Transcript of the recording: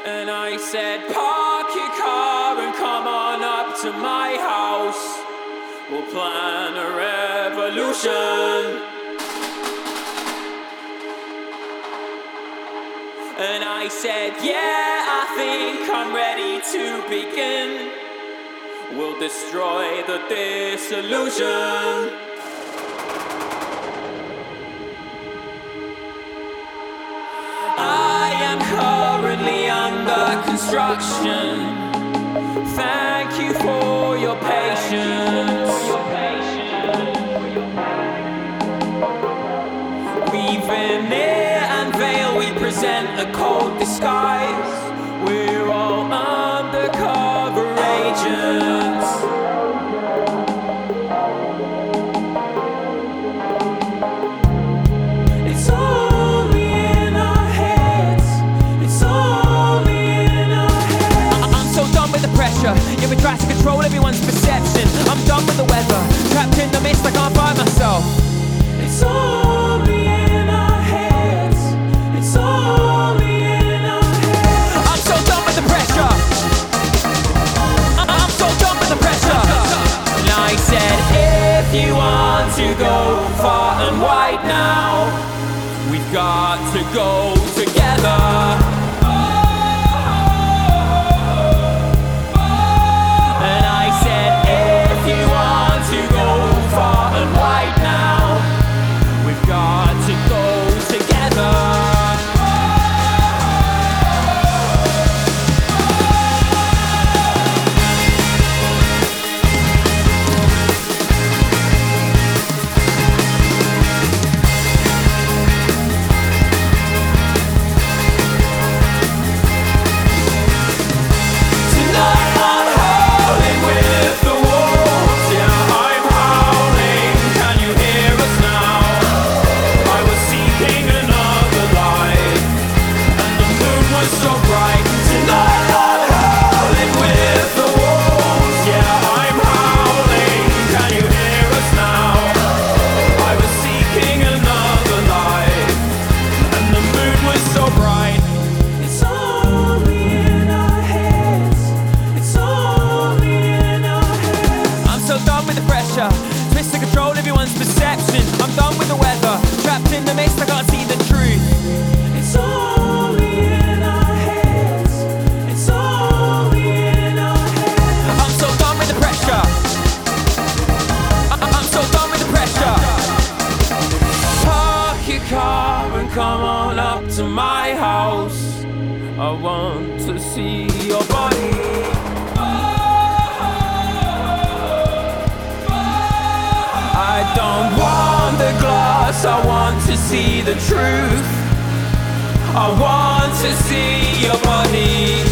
And I said, park your car and come on up to my house. We'll plan a revolution. And I said, yeah, I think I'm ready to begin. We'll destroy the disillusion. I am currently under construction. Thank you for your patience. We veneer and veil, we present a cold disguise. We're all undercover agents. It's only in our heads. It's only in our heads. I'm so done with the pressure. Yeah, we try to control everyone's perception. I'm done with the weather. Trapped in the mist, I can't find myself. It's only in our heads. It's only in our heads. I'm so done with the pressure. I'm so done with the pressure. And I said, if you want to go far and wide now, we've got to go together. And I said, if you want to go far and wide now, we've got to go together. Twist to control everyone's perception. I'm done with the weather. Trapped in the mist, I can't see the truth. It's only in our heads. It's only in our heads. I'm so done with the pressure. I'm so done with the pressure. Park your car and come on up to my house. I want to see your body. I don't want the glass, I want to see the truth. I want to see your body.